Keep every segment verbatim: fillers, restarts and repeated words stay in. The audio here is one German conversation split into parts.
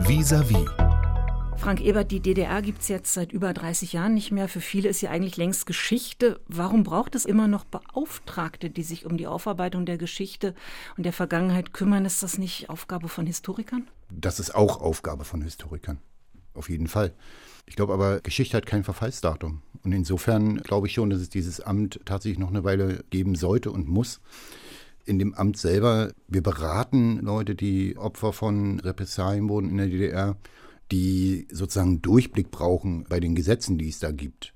Vis-à-vis. Frank Ebert, die D D R gibt es jetzt seit über dreißig Jahren nicht mehr. Für viele ist sie eigentlich längst Geschichte. Warum braucht es immer noch Beauftragte, die sich um die Aufarbeitung der Geschichte und der Vergangenheit kümmern? Ist das nicht Aufgabe von Historikern? Das ist auch Aufgabe von Historikern, auf jeden Fall. Ich glaube aber, Geschichte hat kein Verfallsdatum. Und insofern glaube ich schon, dass es dieses Amt tatsächlich noch eine Weile geben sollte und muss. In dem Amt selber, wir beraten Leute, die Opfer von Repressalien wurden in der D D R, die sozusagen Durchblick brauchen bei den Gesetzen, die es da gibt.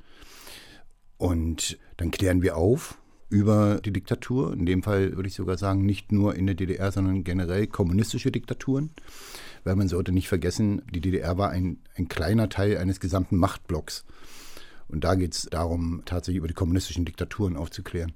Und dann klären wir auf über die Diktatur. In dem Fall würde ich sogar sagen, nicht nur in der D D R, sondern generell kommunistische Diktaturen. Weil man sollte nicht vergessen, die D D R war ein, ein kleiner Teil eines gesamten Machtblocks. Und da geht es darum, tatsächlich über die kommunistischen Diktaturen aufzuklären.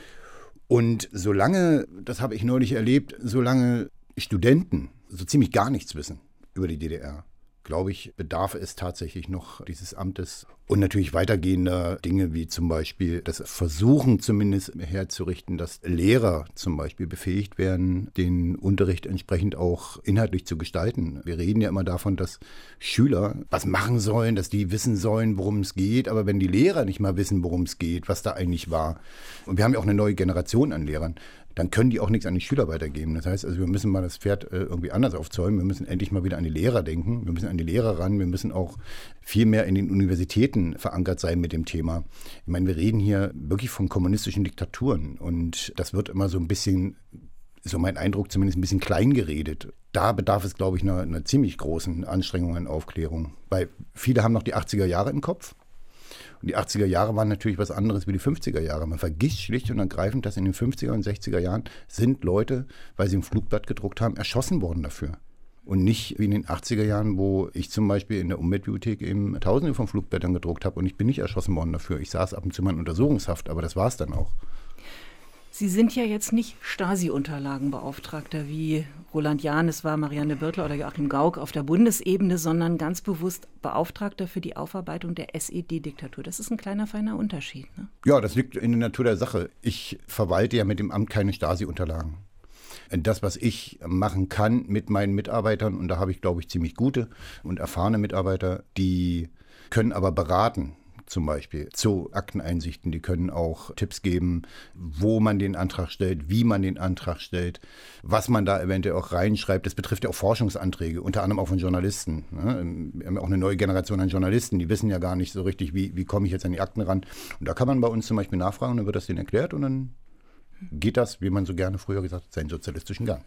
Und solange, das habe ich neulich erlebt, solange Studenten so ziemlich gar nichts wissen über die D D R, glaube ich, bedarf es tatsächlich noch dieses Amtes und natürlich weitergehender Dinge wie zum Beispiel das Versuchen zumindest herzurichten, dass Lehrer zum Beispiel befähigt werden, den Unterricht entsprechend auch inhaltlich zu gestalten. Wir reden ja immer davon, dass Schüler was machen sollen, dass die wissen sollen, worum es geht, aber wenn die Lehrer nicht mal wissen, worum es geht, was da eigentlich war, und wir haben ja auch eine neue Generation an Lehrern, dann können die auch nichts an die Schüler weitergeben. Das heißt, also wir müssen mal das Pferd äh, irgendwie anders aufzäumen. Wir müssen endlich mal wieder an die Lehrer denken. Wir müssen an die Lehrer ran. Wir müssen auch viel mehr in den Universitäten verankert sein mit dem Thema. Ich meine, wir reden hier wirklich von kommunistischen Diktaturen. Und das wird immer so ein bisschen, so mein Eindruck zumindest, ein bisschen klein geredet. Da bedarf es, glaube ich, einer, einer ziemlich großen Anstrengung an Aufklärung. Weil viele haben noch die achtziger Jahre im Kopf. Und die achtziger Jahre waren natürlich was anderes wie die fünfziger Jahre. Man vergisst schlicht und ergreifend, dass in den fünfziger und sechziger Jahren sind Leute, weil sie ein Flugblatt gedruckt haben, erschossen worden dafür. Und nicht wie in den achtziger Jahren, wo ich zum Beispiel in der Umweltbibliothek eben Tausende von Flugblättern gedruckt habe und ich bin nicht erschossen worden dafür. Ich saß ab und zu mal in Untersuchungshaft, aber das war es dann auch. Sie sind ja jetzt nicht Stasi-Unterlagenbeauftragter wie Roland Jahn, es war Marianne Birtler oder Joachim Gauck auf der Bundesebene, sondern ganz bewusst Beauftragter für die Aufarbeitung der S E D-Diktatur. Das ist ein kleiner, feiner Unterschied, ne? Ja, das liegt in der Natur der Sache. Ich verwalte ja mit dem Amt keine Stasi-Unterlagen. Das, was ich machen kann mit meinen Mitarbeitern, und da habe ich, glaube ich, ziemlich gute und erfahrene Mitarbeiter, die können aber beraten. Zum Beispiel zu Akteneinsichten, die können auch Tipps geben, wo man den Antrag stellt, wie man den Antrag stellt, was man da eventuell auch reinschreibt. Das betrifft ja auch Forschungsanträge, unter anderem auch von Journalisten. Wir haben ja auch eine neue Generation an Journalisten, die wissen ja gar nicht so richtig, wie, wie komme ich jetzt an die Akten ran. Und da kann man bei uns zum Beispiel nachfragen, dann wird das denen erklärt und dann geht das, wie man so gerne früher gesagt hat, seinen sozialistischen Gang.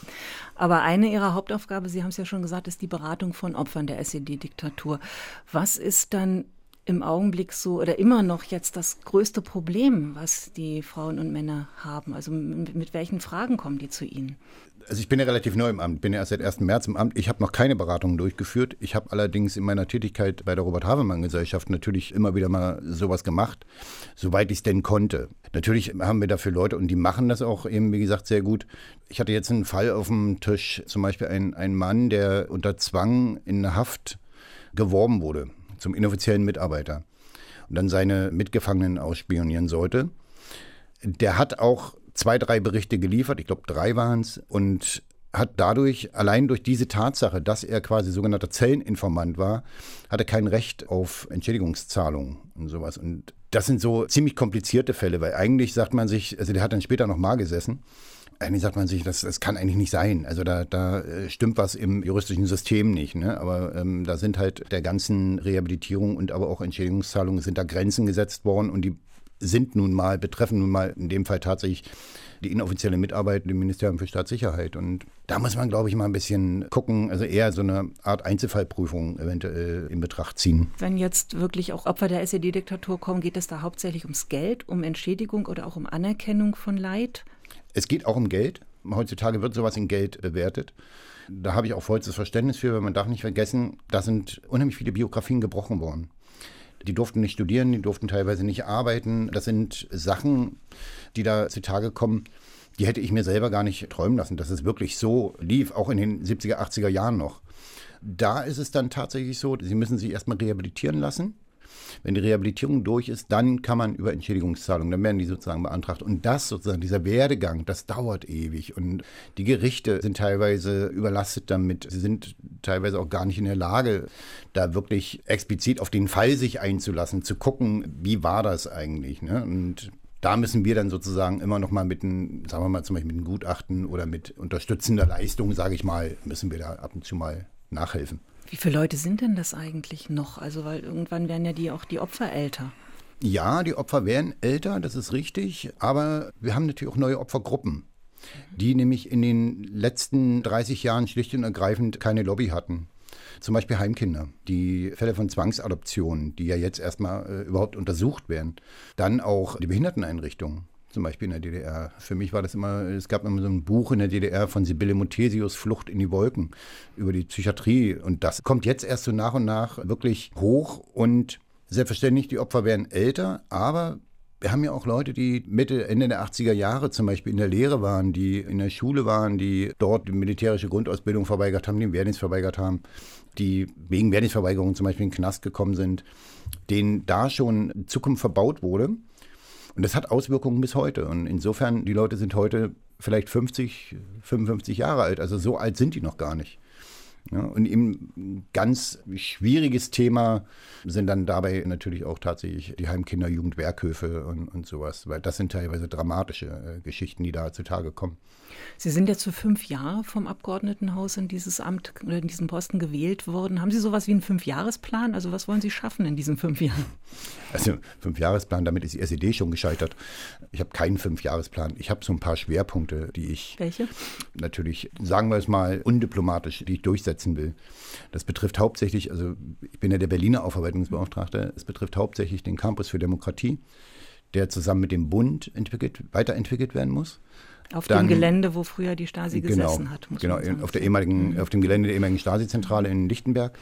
Aber eine Ihrer Hauptaufgaben, Sie haben es ja schon gesagt, ist die Beratung von Opfern der S E D-Diktatur. Was ist dann im Augenblick so oder immer noch jetzt das größte Problem, was die Frauen und Männer haben? Also mit, mit welchen Fragen kommen die zu Ihnen? Also ich bin ja relativ neu im Amt, bin ja erst seit ersten März im Amt. Ich habe noch keine Beratungen durchgeführt. Ich habe allerdings in meiner Tätigkeit bei der Robert-Havemann-Gesellschaft natürlich immer wieder mal sowas gemacht, soweit ich es denn konnte. Natürlich haben wir dafür Leute und die machen das auch eben, wie gesagt, sehr gut. Ich hatte jetzt einen Fall auf dem Tisch, zum Beispiel ein, ein Mann, der unter Zwang in eine Haft geworben wurde zum inoffiziellen Mitarbeiter und dann seine Mitgefangenen ausspionieren sollte. Der hat auch zwei, drei Berichte geliefert, ich glaube drei waren es, und hat dadurch, allein durch diese Tatsache, dass er quasi sogenannter Zelleninformant war, hatte kein Recht auf Entschädigungszahlungen und sowas. Und das sind so ziemlich komplizierte Fälle, weil eigentlich sagt man sich, also der hat dann später nochmal gesessen, eigentlich sagt man sich, das, das kann eigentlich nicht sein. Also da, da stimmt was im juristischen System nicht. Ne? Aber ähm, da sind halt der ganzen Rehabilitierung und aber auch Entschädigungszahlungen sind da Grenzen gesetzt worden und die sind nun mal, betreffen nun mal in dem Fall tatsächlich die inoffizielle Mitarbeit im Ministerium für Staatssicherheit. Und da muss man, glaube ich, mal ein bisschen gucken, also eher so eine Art Einzelfallprüfung eventuell in Betracht ziehen. Wenn jetzt wirklich auch Opfer der S E D-Diktatur kommen, geht es da hauptsächlich ums Geld, um Entschädigung oder auch um Anerkennung von Leid? Es geht auch um Geld. Heutzutage wird sowas in Geld bewertet. Da habe ich auch vollstes Verständnis für, weil man darf nicht vergessen, da sind unheimlich viele Biografien gebrochen worden. Die durften nicht studieren, die durften teilweise nicht arbeiten. Das sind Sachen, die da zutage kommen, die hätte ich mir selber gar nicht träumen lassen, dass es wirklich so lief, auch in den siebziger, achtziger Jahren noch. Da ist es dann tatsächlich so, sie müssen sich erstmal rehabilitieren lassen. Wenn die Rehabilitierung durch ist, dann kann man über Entschädigungszahlungen, dann werden die sozusagen beantragt. Und das sozusagen, dieser Werdegang, das dauert ewig. Und die Gerichte sind teilweise überlastet damit. Sie sind teilweise auch gar nicht in der Lage, da wirklich explizit auf den Fall sich einzulassen, zu gucken, wie war das eigentlich. Ne? Und da müssen wir dann sozusagen immer noch mal mit einem, sagen wir mal zum Beispiel mit einem Gutachten oder mit unterstützender Leistung, sage ich mal, müssen wir da ab und zu mal nachhelfen. Wie viele Leute sind denn das eigentlich noch? Also weil irgendwann werden ja die auch die Opfer älter. Ja, die Opfer werden älter, das ist richtig, aber wir haben natürlich auch neue Opfergruppen, die nämlich in den letzten dreißig Jahren schlicht und ergreifend keine Lobby hatten. Zum Beispiel Heimkinder, die Fälle von Zwangsadoptionen, die ja jetzt erstmal äh, überhaupt untersucht werden. Dann auch die Behinderteneinrichtungen, zum Beispiel in der D D R. Für mich war das immer, es gab immer so ein Buch in der D D R von Sibylle Muthesius, Flucht in die Wolken, über die Psychiatrie. Und das kommt jetzt erst so nach und nach wirklich hoch. Und selbstverständlich, die Opfer werden älter, aber wir haben ja auch Leute, die Mitte, Ende der achtziger Jahre zum Beispiel in der Lehre waren, die in der Schule waren, die dort die militärische Grundausbildung verweigert haben, den Wehrdienst verweigert haben, die wegen Wehrdienstverweigerung zum Beispiel in den Knast gekommen sind, denen da schon Zukunft verbaut wurde. Und das hat Auswirkungen bis heute. Und insofern, die Leute sind heute vielleicht fünfzig, fünfundfünfzig Jahre alt. Also so alt sind die noch gar nicht. Ja, und eben ein ganz schwieriges Thema sind dann dabei natürlich auch tatsächlich die Heimkinder, Jugendwerkhöfe und, und sowas, weil das sind teilweise dramatische äh, Geschichten, die da zutage kommen. Sie sind jetzt für fünf Jahre vom Abgeordnetenhaus in dieses Amt oder in diesen Posten gewählt worden. Haben Sie sowas wie einen Fünfjahresplan? Also was wollen Sie schaffen in diesen fünf Jahren? Also Fünfjahresplan, damit ist die S E D schon gescheitert. Ich habe keinen Fünfjahresplan. Ich habe so ein paar Schwerpunkte, die ich Welche? Natürlich, sagen wir es mal, undiplomatisch, die ich durchsetzen will. Das betrifft hauptsächlich, also ich bin ja der Berliner Aufarbeitungsbeauftragte, es betrifft hauptsächlich den Campus für Demokratie, der zusammen mit dem Bund entwickelt, weiterentwickelt werden muss. Auf Dann, dem Gelände, wo früher die Stasi genau, gesessen hat. Muss genau, man sagen. auf, der ehemaligen, auf dem Gelände der ehemaligen Stasi-Zentrale in Lichtenberg.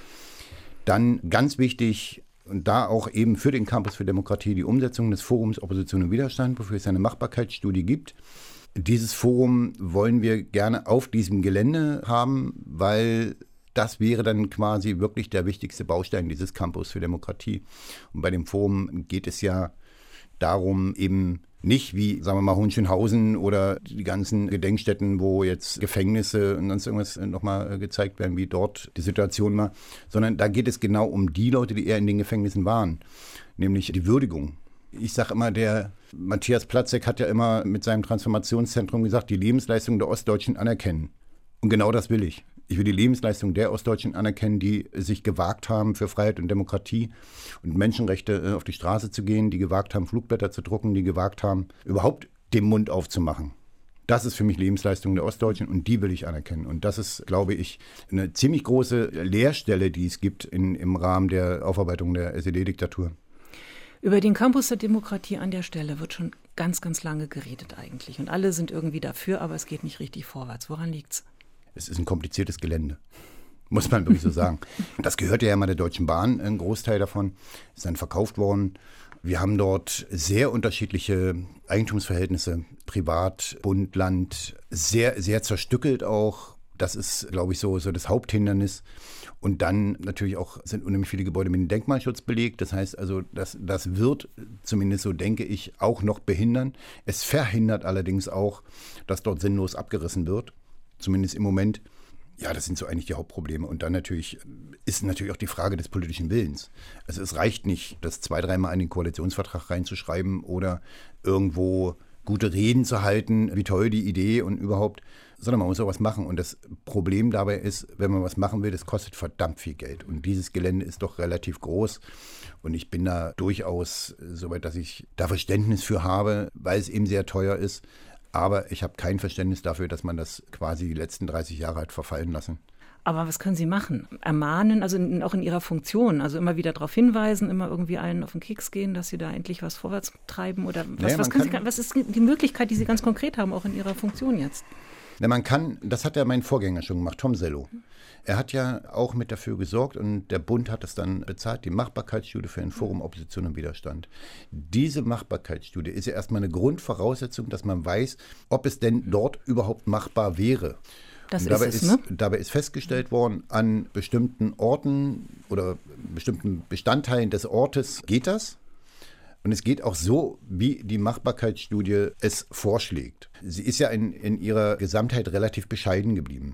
Dann ganz wichtig, und da auch eben für den Campus für Demokratie die Umsetzung des Forums Opposition und Widerstand, wofür es eine Machbarkeitsstudie gibt. Dieses Forum wollen wir gerne auf diesem Gelände haben, weil das wäre dann quasi wirklich der wichtigste Baustein dieses Campus für Demokratie. Und bei dem Forum geht es ja darum, eben nicht wie, sagen wir mal, Hohenschönhausen oder die ganzen Gedenkstätten, wo jetzt Gefängnisse und sonst irgendwas nochmal gezeigt werden, wie dort die Situation war, sondern da geht es genau um die Leute, die eher in den Gefängnissen waren, nämlich die Würdigung. Ich sage immer, der Matthias Platzek hat ja immer mit seinem Transformationszentrum gesagt, die Lebensleistung der Ostdeutschen anerkennen. Und genau das will ich. Ich will die Lebensleistung der Ostdeutschen anerkennen, die sich gewagt haben, für Freiheit und Demokratie und Menschenrechte auf die Straße zu gehen, die gewagt haben, Flugblätter zu drucken, die gewagt haben, überhaupt den Mund aufzumachen. Das ist für mich Lebensleistung der Ostdeutschen und die will ich anerkennen. Und das ist, glaube ich, eine ziemlich große Leerstelle, die es gibt in, im Rahmen der Aufarbeitung der S E D-Diktatur. Über den Campus der Demokratie an der Stelle wird schon ganz, ganz lange geredet eigentlich. Und alle sind irgendwie dafür, aber es geht nicht richtig vorwärts. Woran liegt's? Es ist ein kompliziertes Gelände, muss man wirklich so sagen. Das gehörte ja mal der Deutschen Bahn, ein Großteil davon, ist dann verkauft worden. Wir haben dort sehr unterschiedliche Eigentumsverhältnisse, Privat, Bund, Land, sehr, sehr zerstückelt auch. Das ist, glaube ich, so, so das Haupthindernis. Und dann natürlich auch sind unheimlich viele Gebäude mit dem Denkmalschutz belegt. Das heißt also, das, das wird, zumindest so denke ich, auch noch behindern. Es verhindert allerdings auch, dass dort sinnlos abgerissen wird. Zumindest im Moment. Ja, das sind so eigentlich die Hauptprobleme. Und dann natürlich ist natürlich auch die Frage des politischen Willens. Also es reicht nicht, das zwei, dreimal in den Koalitionsvertrag reinzuschreiben oder irgendwo gute Reden zu halten, wie toll die Idee und überhaupt, sondern man muss auch was machen. Und das Problem dabei ist, wenn man was machen will, das kostet verdammt viel Geld. Und dieses Gelände ist doch relativ groß. Und ich bin da durchaus so weit, dass ich da Verständnis für habe, weil es eben sehr teuer ist. Aber ich habe kein Verständnis dafür, dass man das quasi die letzten dreißig Jahre hat verfallen lassen. Aber was können Sie machen? Ermahnen, also in, auch in Ihrer Funktion, also immer wieder darauf hinweisen, immer irgendwie allen auf den Keks gehen, dass Sie da endlich was vorwärts treiben? Oder was, naja, was, können Sie, was ist die Möglichkeit, die Sie ganz konkret haben, auch in Ihrer Funktion jetzt? Na, man kann, das hat ja mein Vorgänger schon gemacht, Tom Sello. Er hat ja auch mit dafür gesorgt und der Bund hat es dann bezahlt, die Machbarkeitsstudie für ein Forum Opposition und Widerstand. Diese Machbarkeitsstudie ist ja erstmal eine Grundvoraussetzung, dass man weiß, ob es denn dort überhaupt machbar wäre. Das dabei ist es, ist, ne? Dabei ist festgestellt worden, an bestimmten Orten oder bestimmten Bestandteilen des Ortes geht das. Und es geht auch so, wie die Machbarkeitsstudie es vorschlägt. Sie ist ja in, in ihrer Gesamtheit relativ bescheiden geblieben.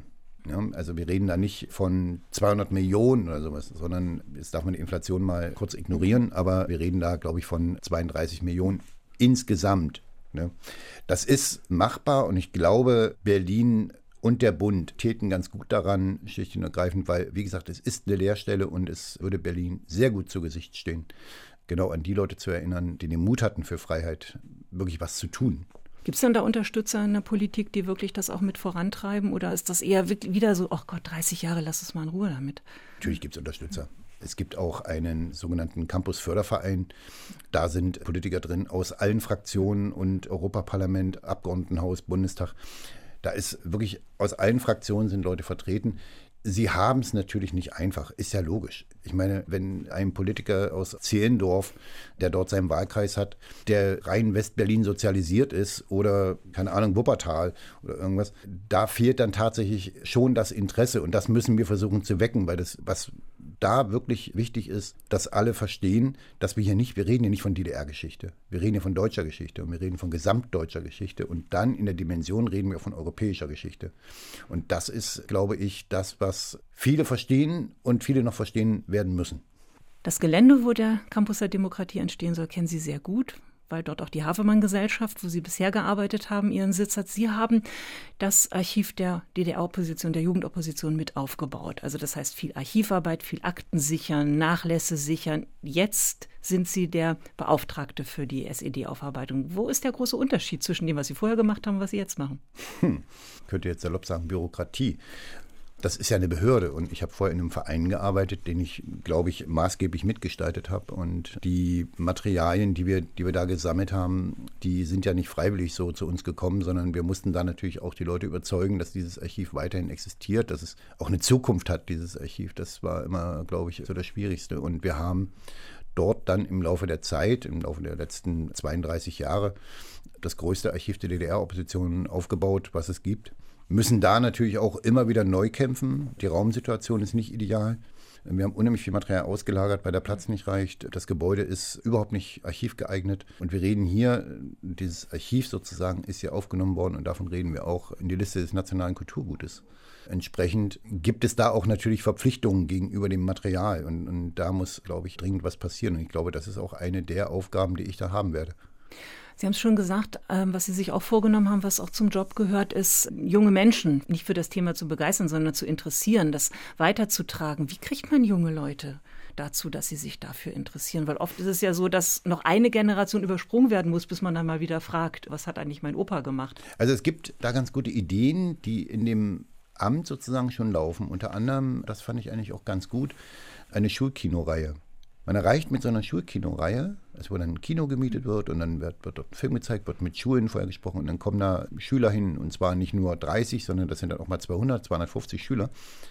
Ja, also wir reden da nicht von zweihundert Millionen oder sowas, sondern jetzt darf man die Inflation mal kurz ignorieren, aber wir reden da, glaube ich, von zweiunddreißig Millionen insgesamt. Ne? Das ist machbar und ich glaube, Berlin und der Bund täten ganz gut daran, schlicht und ergreifend, weil, wie gesagt, es ist eine Leerstelle und es würde Berlin sehr gut zu Gesicht stehen, genau an die Leute zu erinnern, die den Mut hatten für Freiheit, wirklich was zu tun. Gibt es denn da Unterstützer in der Politik, die wirklich das auch mit vorantreiben? Oder ist das eher wieder so, ach Gott, dreißig Jahre, lass es mal in Ruhe damit? Natürlich gibt es Unterstützer. Es gibt auch einen sogenannten Campus-Förderverein. Da sind Politiker drin aus allen Fraktionen und Europaparlament, Abgeordnetenhaus, Bundestag. Da ist wirklich aus allen Fraktionen sind Leute vertreten. Sie haben es natürlich nicht einfach, ist ja logisch. Ich meine, wenn ein Politiker aus Zehlendorf, der dort seinen Wahlkreis hat, der rein Westberlin sozialisiert ist oder, keine Ahnung, Wuppertal oder irgendwas, da fehlt dann tatsächlich schon das Interesse und das müssen wir versuchen zu wecken, weil das, was da wirklich wichtig ist, dass alle verstehen, dass wir hier nicht, wir reden hier nicht von D D R-Geschichte, wir reden hier von deutscher Geschichte und wir reden von gesamtdeutscher Geschichte und dann in der Dimension reden wir von europäischer Geschichte. Und das ist, glaube ich, das, was viele verstehen und viele noch verstehen werden müssen. Das Gelände, wo der Campus der Demokratie entstehen soll, kennen Sie sehr gut, weil dort auch die Havemann-Gesellschaft, wo Sie bisher gearbeitet haben, ihren Sitz hat. Sie haben das Archiv der D D R-Opposition, der Jugendopposition mit aufgebaut. Also das heißt viel Archivarbeit, viel Akten sichern, Nachlässe sichern. Jetzt sind Sie der Beauftragte für die S E D-Aufarbeitung. Wo ist der große Unterschied zwischen dem, was Sie vorher gemacht haben und was Sie jetzt machen? Hm. Ich könnte jetzt salopp sagen, Bürokratie. Das ist ja eine Behörde und ich habe vorher in einem Verein gearbeitet, den ich, glaube ich, maßgeblich mitgestaltet habe. Und die Materialien, die wir, die wir da gesammelt haben, die sind ja nicht freiwillig so zu uns gekommen, sondern wir mussten da natürlich auch die Leute überzeugen, dass dieses Archiv weiterhin existiert, dass es auch eine Zukunft hat, dieses Archiv. Das war immer, glaube ich, so das Schwierigste. Und wir haben dort dann im Laufe der Zeit, im Laufe der letzten zweiunddreißig Jahre, das größte Archiv der D D R-Opposition aufgebaut, was es gibt. Müssen da natürlich auch immer wieder neu kämpfen. Die Raumsituation ist nicht ideal. Wir haben unheimlich viel Material ausgelagert, weil der Platz nicht reicht. Das Gebäude ist überhaupt nicht archivgeeignet. Und wir reden hier, dieses Archiv sozusagen ist hier aufgenommen worden und davon reden wir auch in die Liste des nationalen Kulturgutes. Entsprechend gibt es da auch natürlich Verpflichtungen gegenüber dem Material. Und, und da muss, glaube ich, dringend was passieren. Und ich glaube, das ist auch eine der Aufgaben, die ich da haben werde. Sie haben es schon gesagt, was Sie sich auch vorgenommen haben, was auch zum Job gehört, ist, junge Menschen nicht für das Thema zu begeistern, sondern zu interessieren, das weiterzutragen. Wie kriegt man junge Leute dazu, dass sie sich dafür interessieren? Weil oft ist es ja so, dass noch eine Generation übersprungen werden muss, bis man dann mal wieder fragt, was hat eigentlich mein Opa gemacht? Also es gibt da ganz gute Ideen, die in dem Amt sozusagen schon laufen. Unter anderem, das fand ich eigentlich auch ganz gut, eine Schulkinoreihe. Man erreicht mit so einer Schulkinoreihe, also wo dann ein Kino gemietet wird und dann wird, wird dort ein Film gezeigt, wird mit Schulen vorher gesprochen und dann kommen da Schüler hin und zwar nicht nur dreißig, sondern das sind dann auch mal zweihundert, zweihundertfünfzig Schüler,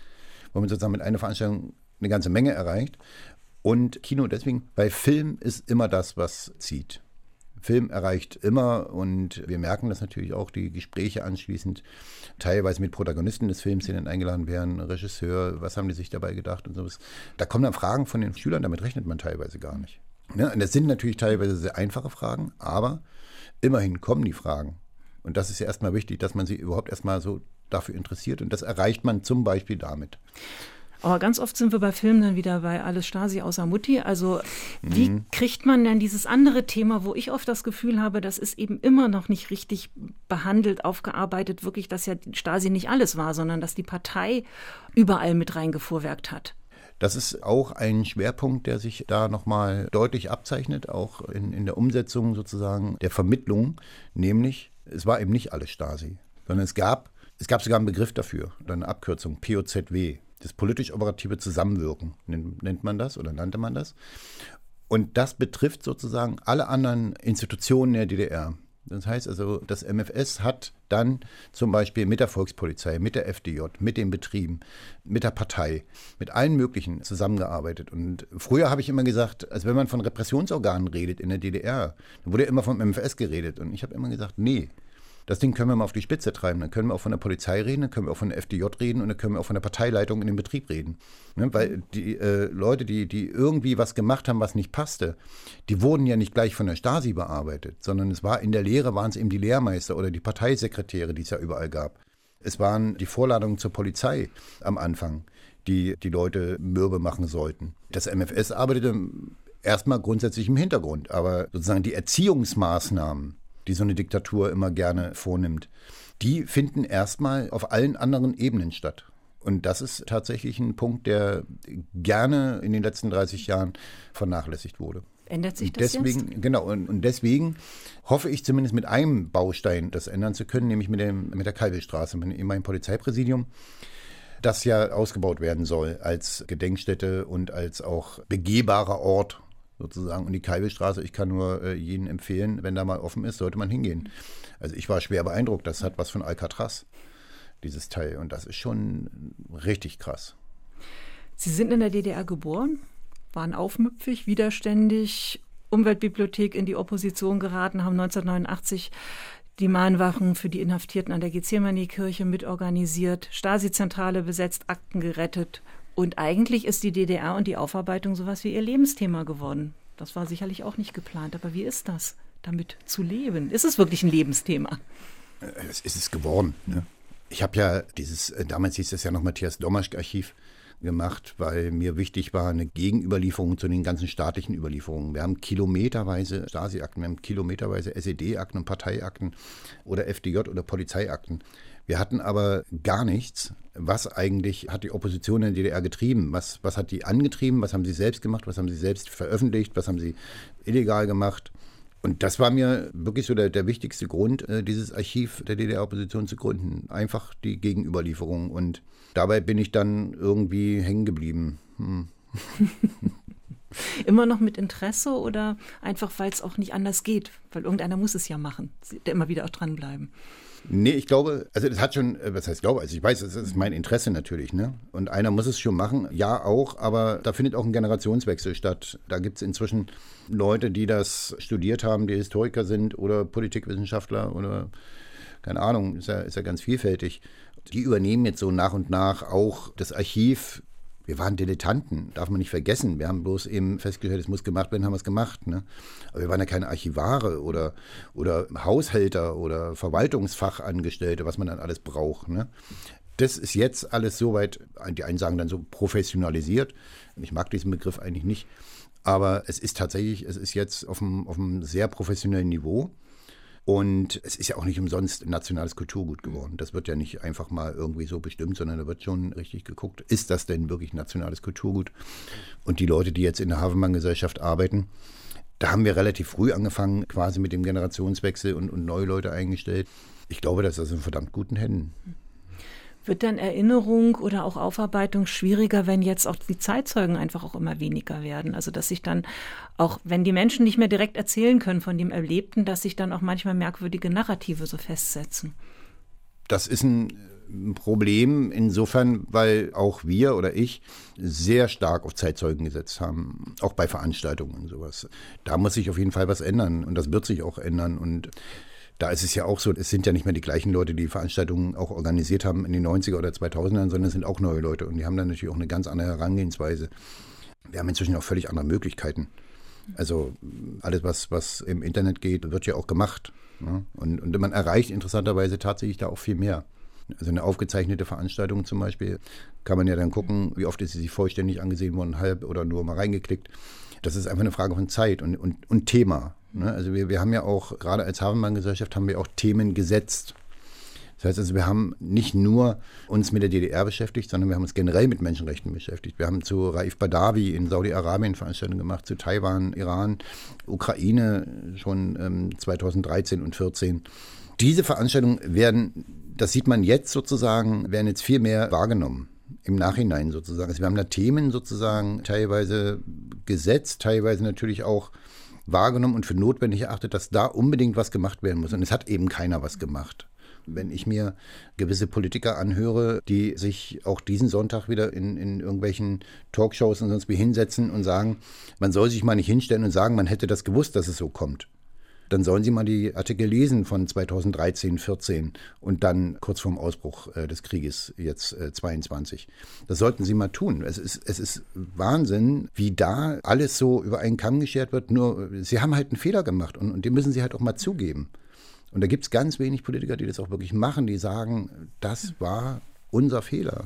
wo man sozusagen mit einer Veranstaltung eine ganze Menge erreicht. Und Kino deswegen, weil Film ist immer das, was zieht. Film erreicht immer und wir merken das natürlich auch, die Gespräche anschließend, teilweise mit Protagonisten des Films, die dann eingeladen werden, Regisseur, was haben die sich dabei gedacht und sowas. Da kommen dann Fragen von den Schülern, damit rechnet man teilweise gar nicht. Ja, und das sind natürlich teilweise sehr einfache Fragen, aber immerhin kommen die Fragen. Und das ist ja erstmal wichtig, dass man sich überhaupt erstmal so dafür interessiert und das erreicht man zum Beispiel damit. Aber ganz oft sind wir bei Filmen dann wieder bei Alles Stasi außer Mutti. Also wie mhm. kriegt man denn dieses andere Thema, wo ich oft das Gefühl habe, das ist eben immer noch nicht richtig behandelt, aufgearbeitet, wirklich, dass ja Stasi nicht alles war, sondern dass die Partei überall mit reingefuhrwerkt hat. Das ist auch ein Schwerpunkt, der sich da nochmal deutlich abzeichnet, auch in, in der Umsetzung sozusagen der Vermittlung. Nämlich, es war eben nicht alles Stasi, sondern es gab, es gab sogar einen Begriff dafür, oder eine Abkürzung, P O Z W. Das politisch-operative Zusammenwirken, nennt man das oder nannte man das. Und das betrifft sozusagen alle anderen Institutionen der D D R. Das heißt also, das M F S hat dann zum Beispiel mit der Volkspolizei, mit der F D J, mit den Betrieben, mit der Partei, mit allen möglichen zusammengearbeitet. Und früher habe ich immer gesagt, also wenn man von Repressionsorganen redet in der D D R, dann wurde immer vom M F S geredet. Und ich habe immer gesagt, nee. Das Ding können wir mal auf die Spitze treiben. Dann können wir auch von der Polizei reden, dann können wir auch von der F D J reden und dann können wir auch von der Parteileitung in den Betrieb reden. Ne? Weil die äh, Leute, die, die irgendwie was gemacht haben, was nicht passte, die wurden ja nicht gleich von der Stasi bearbeitet, sondern es war in der Lehre, waren es eben die Lehrmeister oder die Parteisekretäre, die es ja überall gab. Es waren die Vorladungen zur Polizei am Anfang, die die Leute mürbe machen sollten. Das M F S arbeitete erstmal grundsätzlich im Hintergrund, aber sozusagen die Erziehungsmaßnahmen, die so eine Diktatur immer gerne vornimmt, die finden erstmal auf allen anderen Ebenen statt. Und das ist tatsächlich ein Punkt, der gerne in den letzten dreißig Jahren vernachlässigt wurde. Ändert sich das deswegen, jetzt? Genau, und, und deswegen hoffe ich zumindest mit einem Baustein das ändern zu können, nämlich mit, dem, mit der Kalbelstraße, mit dem ehemaligen Polizeipräsidium, das ja ausgebaut werden soll als Gedenkstätte und als auch begehbarer Ort sozusagen. Und die Kalbelstraße, ich kann nur äh, jeden empfehlen, wenn da mal offen ist, sollte man hingehen. Also ich war schwer beeindruckt, das hat was von Alcatraz, dieses Teil. Und das ist schon richtig krass. Sie sind in der D D R geboren, waren aufmüpfig, widerständig, Umweltbibliothek in die Opposition geraten, haben neunzehnhundertneunundachtzig die Mahnwachen für die Inhaftierten an der Gethsemane-Kirche mitorganisiert, Stasi-Zentrale besetzt, Akten gerettet. Und eigentlich ist die D D R und die Aufarbeitung sowas wie ihr Lebensthema geworden. Das war sicherlich auch nicht geplant. Aber wie ist das, damit zu leben? Ist es wirklich ein Lebensthema? Es ist es geworden. Ne? Ich habe ja dieses, damals hieß es ja noch Matthias-Domaschk-Archiv, gemacht, weil mir wichtig war, eine Gegenüberlieferung zu den ganzen staatlichen Überlieferungen. Wir haben kilometerweise Stasi-Akten, wir haben kilometerweise S E D-Akten und Parteiakten oder F D J- oder Polizeiakten. Wir hatten aber gar nichts, was eigentlich hat die Opposition in der D D R getrieben. Was, was hat die angetrieben, was haben sie selbst gemacht, was haben sie selbst veröffentlicht, was haben sie illegal gemacht. Und das war mir wirklich so der, der wichtigste Grund, äh, dieses Archiv der D D R-Opposition zu gründen. Einfach die Gegenüberlieferung. Und dabei bin ich dann irgendwie hängen geblieben. Hm. Immer noch mit Interesse oder einfach, weil es auch nicht anders geht? Weil irgendeiner muss es ja machen, der immer wieder auch dranbleiben. Nee, ich glaube, also das hat schon, was heißt glaube, also ich weiß, das ist mein Interesse natürlich, ne? Und einer muss es schon machen, ja auch, aber da findet auch ein Generationswechsel statt. Da gibt es inzwischen Leute, die das studiert haben, die Historiker sind oder Politikwissenschaftler oder keine Ahnung, ist ja, ist ja ganz vielfältig. Die übernehmen jetzt so nach und nach auch das Archiv. Wir waren Dilettanten, darf man nicht vergessen. Wir haben bloß eben festgestellt, es muss gemacht werden, haben wir es gemacht. Ne? Aber wir waren ja keine Archivare oder, oder Haushälter oder Verwaltungsfachangestellte, was man dann alles braucht. Ne? Das ist jetzt alles soweit, die einen sagen dann so professionalisiert. Ich mag diesen Begriff eigentlich nicht. Aber es ist tatsächlich, es ist jetzt auf einem, auf einem sehr professionellen Niveau. Und es ist ja auch nicht umsonst nationales Kulturgut geworden. Das wird ja nicht einfach mal irgendwie so bestimmt, sondern da wird schon richtig geguckt, ist das denn wirklich nationales Kulturgut? Und die Leute, die jetzt in der Havemann-Gesellschaft arbeiten, da haben wir relativ früh angefangen, quasi mit dem Generationswechsel und, und neue Leute eingestellt. Ich glaube, das ist in verdammt guten Händen. Wird dann Erinnerung oder auch Aufarbeitung schwieriger, wenn jetzt auch die Zeitzeugen einfach auch immer weniger werden? Also dass sich dann auch, wenn die Menschen nicht mehr direkt erzählen können von dem Erlebten, dass sich dann auch manchmal merkwürdige Narrative so festsetzen? Das ist ein Problem insofern, weil auch wir oder ich sehr stark auf Zeitzeugen gesetzt haben, auch bei Veranstaltungen und sowas. Da muss sich auf jeden Fall was ändern und das wird sich auch ändern. Und da ist es ja auch so, es sind ja nicht mehr die gleichen Leute, die Veranstaltungen auch organisiert haben in den neunziger oder zweitausendern, sondern es sind auch neue Leute und die haben dann natürlich auch eine ganz andere Herangehensweise. Wir haben inzwischen auch völlig andere Möglichkeiten. Also alles, was, was im Internet geht, wird ja auch gemacht. Ne? Und, und man erreicht interessanterweise tatsächlich da auch viel mehr. Also eine aufgezeichnete Veranstaltung zum Beispiel, kann man ja dann gucken, wie oft ist sie sich vollständig angesehen worden, halb oder nur mal reingeklickt. Das ist einfach eine Frage von Zeit und, und, und Thema. Ne? Also wir, wir haben ja auch, gerade als Havemann-Gesellschaft, haben wir auch Themen gesetzt. Das heißt also, wir haben nicht nur uns mit der D D R beschäftigt, sondern wir haben uns generell mit Menschenrechten beschäftigt. Wir haben zu Raif Badawi in Saudi-Arabien Veranstaltungen gemacht, zu Taiwan, Iran, Ukraine schon ähm, zweitausenddreizehn und vierzehn. Diese Veranstaltungen werden, das sieht man jetzt sozusagen, werden jetzt viel mehr wahrgenommen. Im Nachhinein sozusagen. Also wir haben da Themen sozusagen teilweise gesetzt, teilweise natürlich auch wahrgenommen und für notwendig erachtet, dass da unbedingt was gemacht werden muss. Und es hat eben keiner was gemacht. Wenn ich mir gewisse Politiker anhöre, die sich auch diesen Sonntag wieder in, in irgendwelchen Talkshows und sonst wie hinsetzen und sagen, man soll sich mal nicht hinstellen und sagen, man hätte das gewusst, dass es so kommt. Dann sollen Sie mal die Artikel lesen von zweitausenddreizehn, vierzehn und dann kurz vorm Ausbruch äh, des Krieges, jetzt äh, zweiundzwanzig. Das sollten Sie mal tun. Es ist, es ist Wahnsinn, wie da alles so über einen Kamm geschert wird. Nur, Sie haben halt einen Fehler gemacht und, und den müssen Sie halt auch mal zugeben. Und da gibt es ganz wenig Politiker, die das auch wirklich machen, die sagen, das war unser Fehler.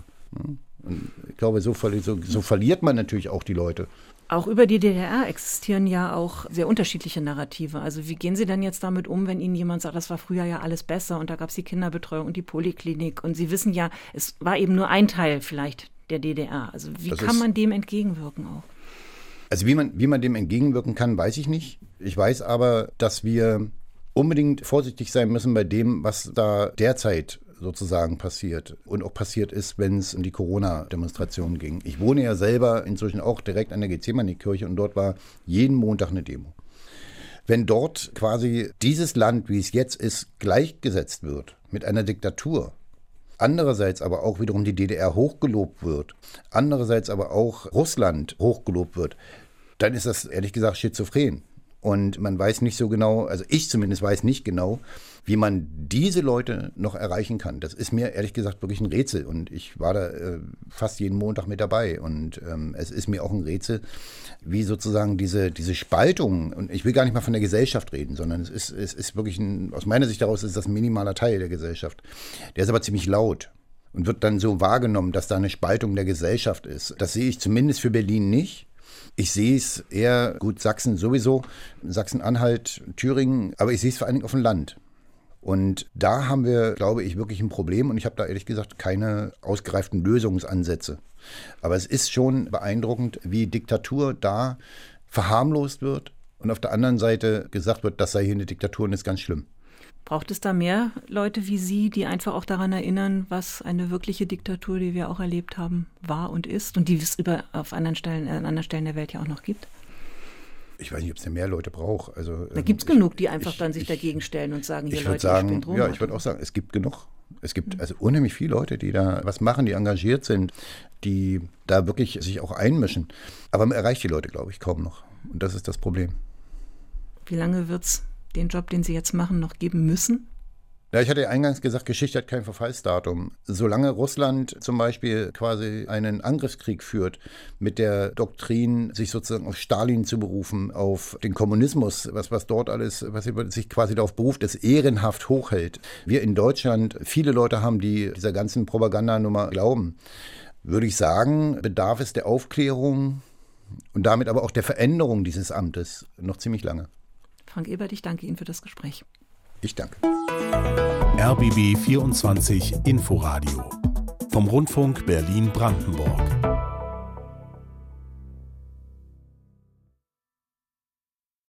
Und ich glaube, so, so, so verliert man natürlich auch die Leute. Auch über die D D R existieren ja auch sehr unterschiedliche Narrative. Also wie gehen Sie denn jetzt damit um, wenn Ihnen jemand sagt, das war früher ja alles besser und da gab es die Kinderbetreuung und die Poliklinik und Sie wissen ja, es war eben nur ein Teil vielleicht der D D R. Also wie das kann man dem entgegenwirken auch? Also wie man, wie man dem entgegenwirken kann, weiß ich nicht. Ich weiß aber, dass wir unbedingt vorsichtig sein müssen bei dem, was da derzeit sozusagen passiert und auch passiert ist, wenn es um die Corona-Demonstrationen ging. Ich wohne ja selber inzwischen auch direkt an der Gethsemane-Kirche und dort war jeden Montag eine Demo. Wenn dort quasi dieses Land, wie es jetzt ist, gleichgesetzt wird mit einer Diktatur, andererseits aber auch wiederum die D D R hochgelobt wird, andererseits aber auch Russland hochgelobt wird, dann ist das ehrlich gesagt schizophren. Und man weiß nicht so genau, also ich zumindest weiß nicht genau, wie man diese Leute noch erreichen kann. Das ist mir ehrlich gesagt wirklich ein Rätsel. Und ich war da äh, fast jeden Montag mit dabei. Und ähm, es ist mir auch ein Rätsel, wie sozusagen diese, diese Spaltung, und ich will gar nicht mal von der Gesellschaft reden, sondern es ist, es ist wirklich, ein, aus meiner Sicht daraus ist das ein minimaler Teil der Gesellschaft. Der ist aber ziemlich laut und wird dann so wahrgenommen, dass da eine Spaltung der Gesellschaft ist. Das sehe ich zumindest für Berlin nicht. Ich sehe es eher, gut, Sachsen sowieso, Sachsen-Anhalt, Thüringen, aber ich sehe es vor allen Dingen auf dem Land. Und da haben wir, glaube ich, wirklich ein Problem und ich habe da ehrlich gesagt keine ausgereiften Lösungsansätze. Aber es ist schon beeindruckend, wie Diktatur da verharmlost wird und auf der anderen Seite gesagt wird, das sei hier eine Diktatur und ist ganz schlimm. Braucht es da mehr Leute wie Sie, die einfach auch daran erinnern, was eine wirkliche Diktatur, die wir auch erlebt haben, war und ist und die es über, auf anderen Stellen, an anderen Stellen der Welt ja auch noch gibt? Ich weiß nicht, ob es da mehr Leute braucht. Also, da gibt es genug, die einfach ich, dann sich ich, dagegen stellen und sagen, hier ich Leute, sagen, ich bin drum. Ja, ich würde auch sagen, es gibt genug. Es gibt also unheimlich viele Leute, die da was machen, die engagiert sind, die da wirklich sich auch einmischen. Aber man erreicht die Leute, glaube ich, kaum noch. Und das ist das Problem. Wie lange wird es den Job, den Sie jetzt machen, noch geben müssen? Ja, ich hatte ja eingangs gesagt, Geschichte hat kein Verfallsdatum. Solange Russland zum Beispiel quasi einen Angriffskrieg führt mit der Doktrin, sich sozusagen auf Stalin zu berufen, auf den Kommunismus, was, was dort alles, was sich quasi darauf beruft, es ehrenhaft hochhält. Wir in Deutschland viele Leute haben, die dieser ganzen Propagandanummer glauben. Würde ich sagen, bedarf es der Aufklärung und damit aber auch der Veränderung dieses Amtes noch ziemlich lange. Frank Ebert, ich danke Ihnen für das Gespräch. Ich danke. R B B vierundzwanzig Inforadio vom Rundfunk Berlin-Brandenburg.